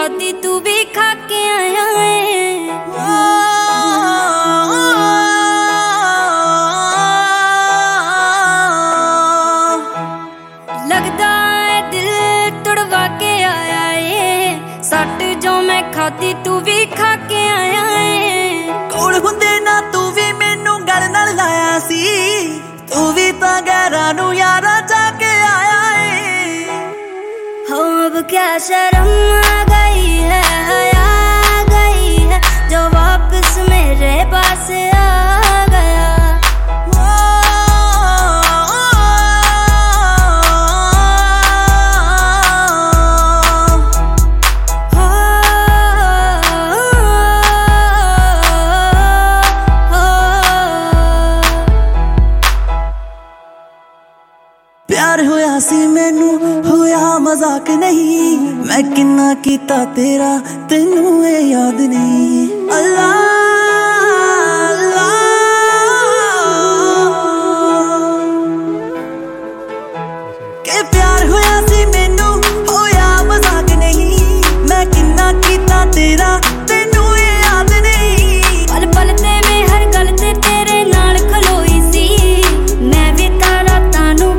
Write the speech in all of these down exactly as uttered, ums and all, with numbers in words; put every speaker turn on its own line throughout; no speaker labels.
खाती तू भी खा के आया है। लगदा है दिल तुड़वा के आया है, सट जो मैं खाती तू भी खा के आया है।
कोल हुंदे ना तू भी मैनू गल नाल लाया सी, तू भी तां गैरां नू यारा जाके आया है।
हो अब क्या शर्म आ गई है, आ गई है जो वापस मेरे पास आ गया।
प्यार होया सी मैनू होया मजाक नहीं, मैं किन्ना कीता तेरा तेनू ए याद नहीं। अल्लाह अल्लाह के प्यार होया सी मैनू होया मजाक नहीं, मैं किन्ना कीता तेरा तेनू ए याद नहीं।
पल पल ते मैं हर गल ते तेरे नाल खलोई सी, मैं भी तारा तानू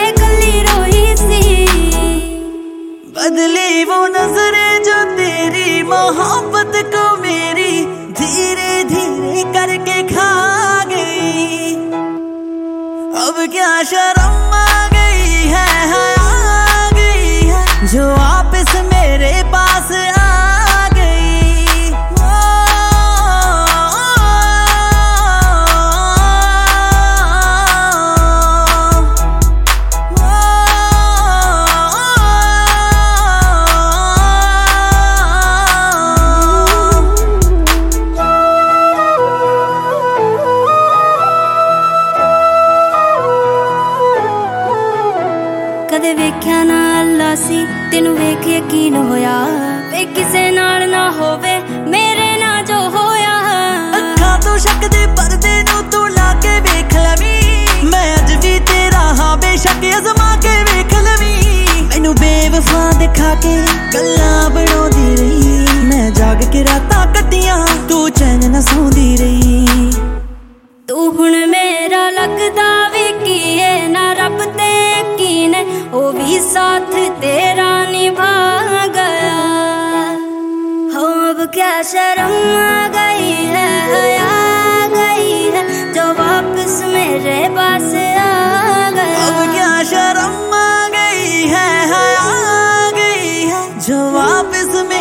बदली वो नजरें जो तेरी मोहब्बत को मेरी धीरे धीरे करके खा गई। अब क्या शर्म आ गई है, आ गई है जो वापस मेरे पास आ गई।
कदे वेख्या ना अल्लाह सी तेनू वेख यकीन होया, वे किसे नाल ना होवे मेरे ना जो होया।
अखां तो शक दे पर्दे नू तू लाके वेख लवी, मैं अज भी तेरा हां बेशक अजमा के वेख लवी। मैनू बेवफा दिखा के गल्लां बनाउंदी रही, मैं जाग के रातां कट्टियां तू चैन ना सौंदी रही।
तू हुण मेरा लगदा भी की है ना रब ते यकीन है, ओ भी साथ तेरा निभा गया। हो अब क्या शर्म आ गई है, आ गई है जो वापस मेरे पास आ गया।
अब क्या शर्म आ गई है, आ गई है जो वापस